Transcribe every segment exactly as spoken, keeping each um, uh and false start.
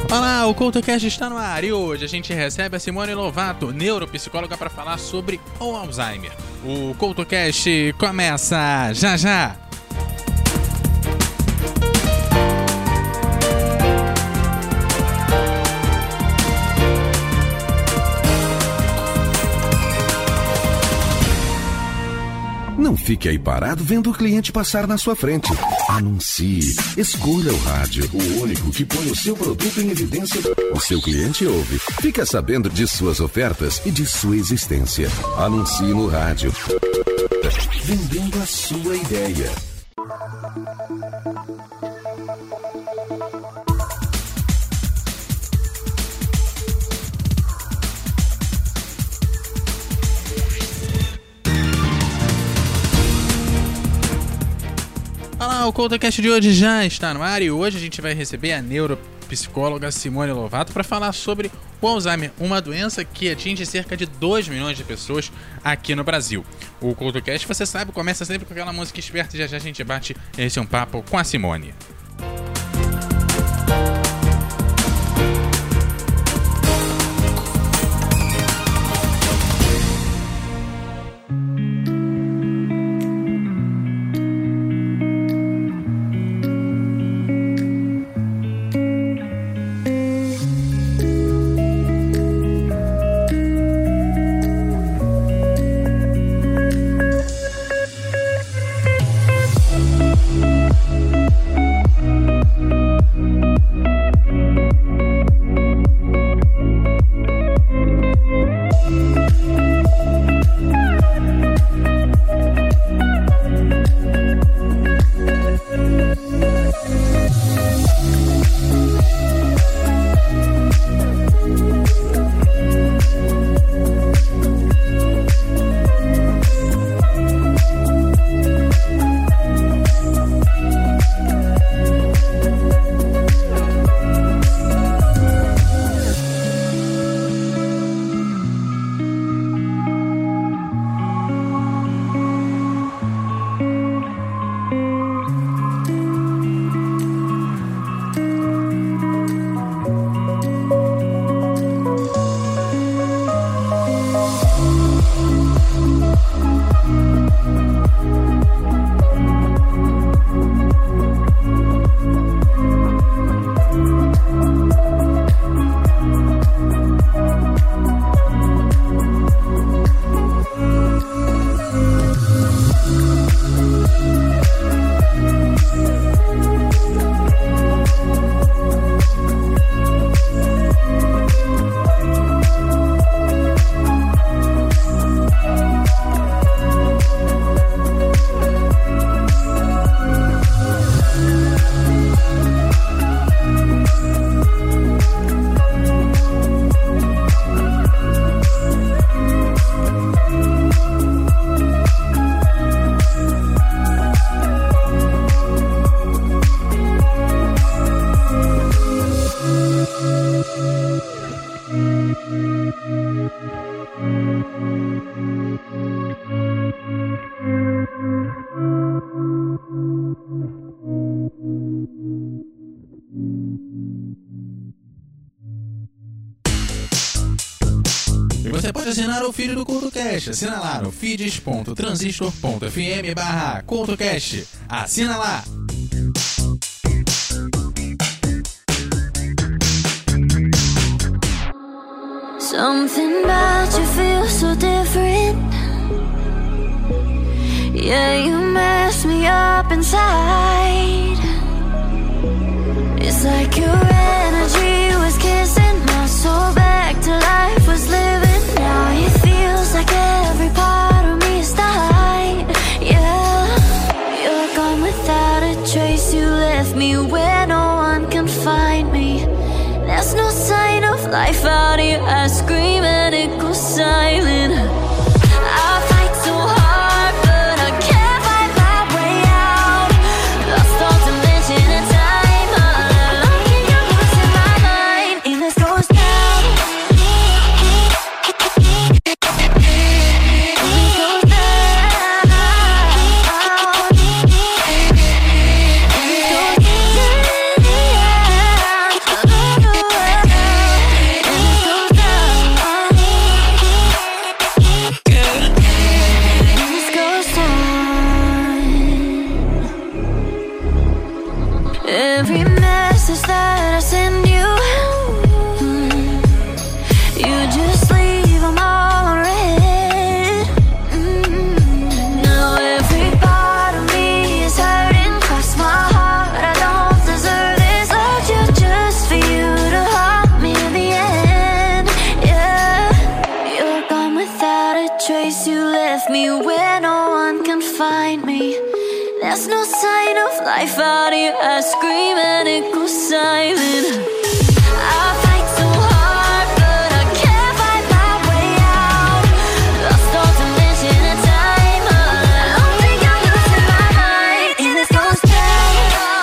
Olá, o CoutoCast está no ar e hoje a gente recebe a Simone Lovato, neuropsicóloga, para falar sobre o Alzheimer. O CoutoCast começa já já! Não fique aí parado vendo o cliente passar na sua frente. Anuncie. Escolha o rádio, o único que põe o seu produto em evidência. O seu cliente ouve. Fica sabendo de suas ofertas e de sua existência. Anuncie no rádio. Vendendo a sua ideia. Olá, o CoutoCast de hoje já está no ar e hoje a gente vai receber a neuropsicóloga Simone Lovato para falar sobre o Alzheimer, uma doença que atinge cerca de dois milhões de pessoas aqui no Brasil. O CoutoCast, você sabe, começa sempre com aquela música esperta e já já a gente bate esse um papo com a Simone. Você pode assinar o feed do CoutoCast. Assina lá no feeds.transistor.fm barra CoutoCast. Assina lá! Something about you feels so different. Yeah, you mess me up inside. It's like your energy was kissing my soul back to life, was living. Now it feels like every part of me is died. Yeah, you're gone without a trace. You left me where no one can find me. There's no sign of life out here. I scream and it goes silent. I fight so hard, but I can't find my way out. Lost all dimension and time. Alone in your voice in my mind. And this goes down. And this goes down. find me. There's no sign of life out here. I scream and it goes silent. I fight so hard, but I can't find my way out. Lost all dimension and time. I don't think I'm losing my mind. And this goes down.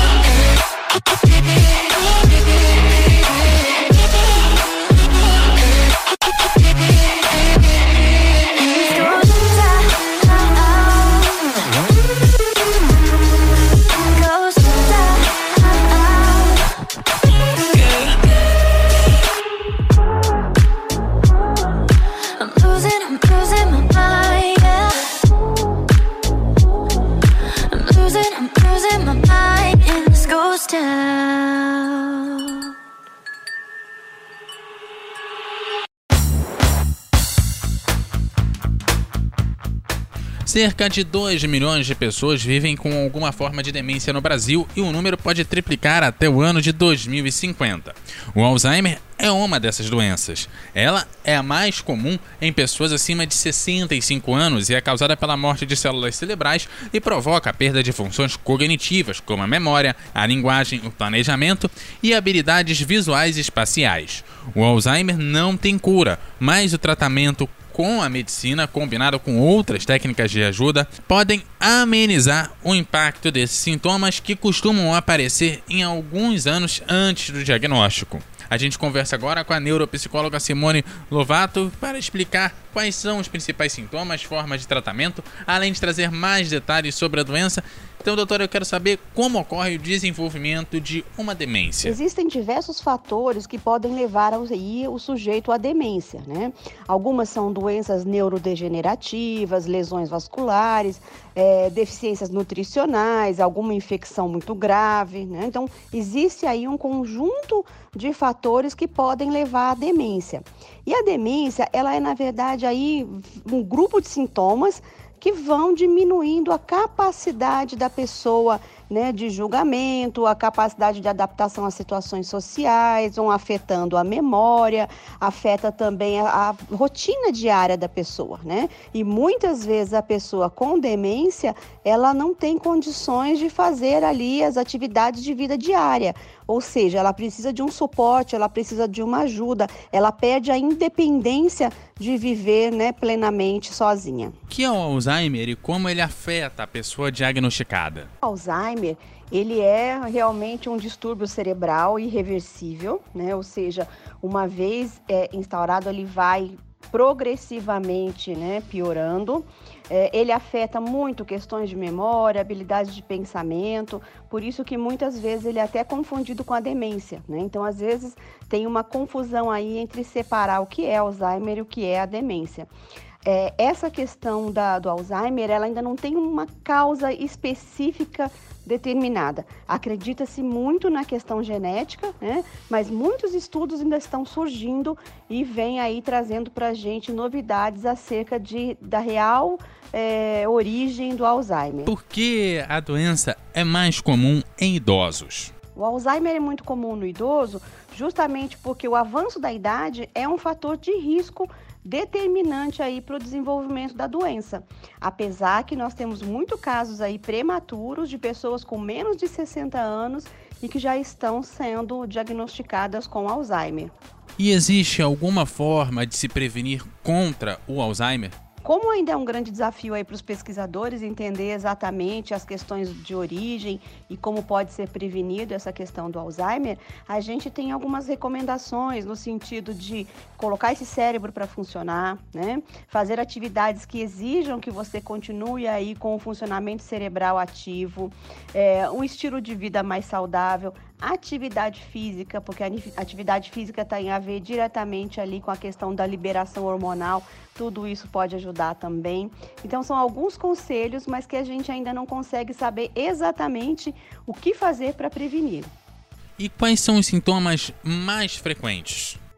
Cerca de dois milhões de pessoas vivem com alguma forma de demência no Brasil e o número pode triplicar até o ano de dois mil e cinquenta. O Alzheimer é uma dessas doenças. Ela é a mais comum em pessoas acima de sessenta e cinco anos e é causada pela morte de células cerebrais e provoca a perda de funções cognitivas, como a memória, a linguagem, o planejamento e habilidades visuais e espaciais. O Alzheimer não tem cura, mas o tratamento com a medicina, combinado com outras técnicas de ajuda, podem amenizar o impacto desses sintomas que costumam aparecer em alguns anos antes do diagnóstico. A gente conversa agora com a neuropsicóloga Simone Lovato para explicar quais são os principais sintomas, formas de tratamento, além de trazer mais detalhes sobre a doença. Então, doutora, eu quero saber como ocorre o desenvolvimento de uma demência. Existem diversos fatores que podem levar aí o sujeito à demência, né? Algumas são doenças neurodegenerativas, lesões vasculares, é, deficiências nutricionais, alguma infecção muito grave, né? Então, existe aí um conjunto de fatores que podem levar à demência. E a demência, ela é, na verdade, aí um grupo de sintomas que vão diminuindo a capacidade da pessoa, né, de julgamento, a capacidade de adaptação às situações sociais, vão afetando a memória, afeta também a, a rotina diária da pessoa, né? E muitas vezes a pessoa com demência, ela não tem condições de fazer ali as atividades de vida diária, ou seja, ela precisa de um suporte, ela precisa de uma ajuda, ela perde a independência de viver, né, plenamente sozinha. O que é o Alzheimer e como ele afeta a pessoa diagnosticada? O Alzheimer, ele é realmente um distúrbio cerebral irreversível, né? Ou seja, uma vez é, instaurado, ele vai progressivamente, né, piorando. É, ele afeta muito questões de memória, habilidades de pensamento, por isso que muitas vezes ele é até confundido com a demência, né? Então, às vezes, tem uma confusão aí entre separar o que é Alzheimer e o que é a demência. É, essa questão da, do Alzheimer, ela ainda não tem uma causa específica determinada. Acredita-se muito na questão genética, né? Mas muitos estudos ainda estão surgindo e vêm aí trazendo para a gente novidades acerca de, da real é, origem do Alzheimer. Por que a doença é mais comum em idosos? O Alzheimer é muito comum no idoso justamente porque o avanço da idade é um fator de risco determinante aí para o desenvolvimento da doença. Apesar que nós temos muitos casos aí prematuros de pessoas com menos de sessenta anos e que já estão sendo diagnosticadas com Alzheimer. E existe alguma forma de se prevenir contra o Alzheimer? Como ainda é um grande desafio aí para os pesquisadores entender exatamente as questões de origem e como pode ser prevenido essa questão do Alzheimer, a gente tem algumas recomendações no sentido de colocar esse cérebro para funcionar, né? Fazer atividades que exijam que você continue aí com o funcionamento cerebral ativo, é, um estilo de vida mais saudável, atividade física, porque a atividade física tem a ver diretamente ali com a questão da liberação hormonal, tudo isso pode ajudar também. Então são alguns conselhos, mas que a gente ainda não consegue saber exatamente o que fazer para prevenir. E quais são os sintomas mais frequentes?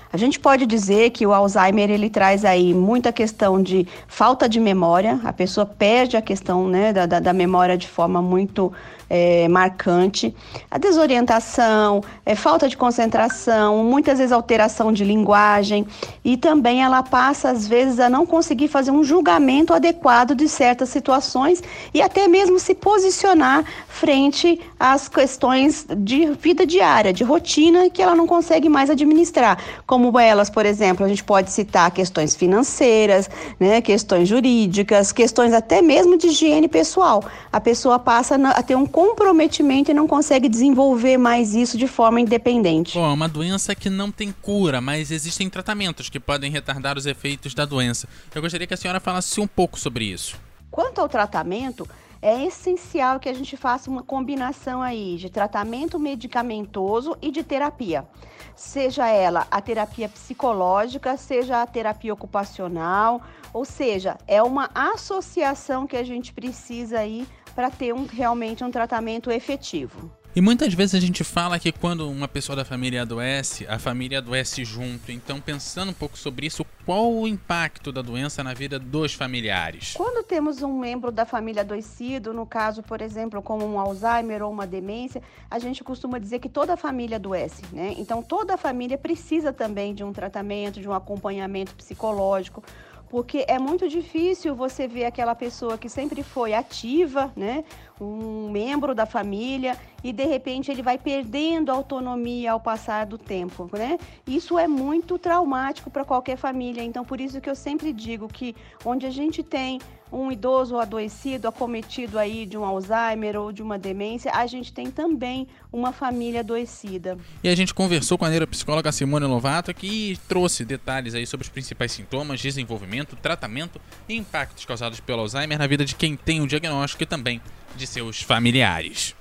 A gente pode dizer que o Alzheimer ele traz aí muita questão de falta de memória, a pessoa perde a questão, né, da, da, da memória de forma muito é, marcante, a desorientação, é, falta de concentração, muitas vezes alteração de linguagem e também ela passa às vezes a não conseguir fazer um julgamento adequado de certas situações e até mesmo se posicionar frente às questões de vida diária, de rotina que ela não consegue mais administrar, como elas, por exemplo, a gente pode citar questões financeiras, né, questões jurídicas, questões até mesmo de higiene pessoal. A pessoa passa a ter um comprometimento e não consegue desenvolver mais isso de forma independente. Bom, é uma doença que não tem cura, mas existem tratamentos que podem retardar os efeitos da doença. Eu gostaria que a senhora falasse um pouco sobre isso. Quanto ao tratamento, é essencial que a gente faça uma combinação aí de tratamento medicamentoso e de terapia. Seja ela a terapia psicológica, seja a terapia ocupacional, ou seja, é uma associação que a gente precisa aí para ter um, realmente um tratamento efetivo. E muitas vezes a gente fala que quando uma pessoa da família adoece, a família adoece junto. Então, pensando um pouco sobre isso, qual o impacto da doença na vida dos familiares? Quando temos um membro da família adoecido, no caso, por exemplo, como um Alzheimer ou uma demência, a gente costuma dizer que toda a família adoece, né? Então, toda a família precisa também de um tratamento, de um acompanhamento psicológico, porque é muito difícil você ver aquela pessoa que sempre foi ativa, né? Um membro da família, e de repente ele vai perdendo a autonomia ao passar do tempo, né? Isso é muito traumático para qualquer família, então por isso que eu sempre digo que onde a gente tem um idoso adoecido, acometido aí de um Alzheimer ou de uma demência, a gente tem também uma família adoecida. E a gente conversou com a neuropsicóloga Simone Lovato, que trouxe detalhes aí sobre os principais sintomas, desenvolvimento, tratamento e impactos causados pelo Alzheimer na vida de quem tem o diagnóstico e também de seus familiares.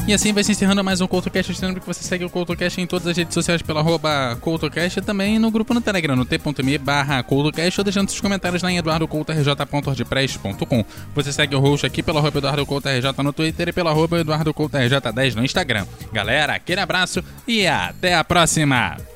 E assim vai se encerrando mais um CoutoCast. Lembrando que você segue o CoutoCast em todas as redes sociais pela arroba CoutoCast e também no grupo no Telegram, no t.me barra CoutoCast, ou deixando seus comentários lá em eduardo couto r j ponto wordpress ponto com. Você segue o host aqui pela arroba eduardo couto r j no Twitter e pela arroba eduardo couto r j dez no Instagram. Galera, aquele abraço e até a próxima!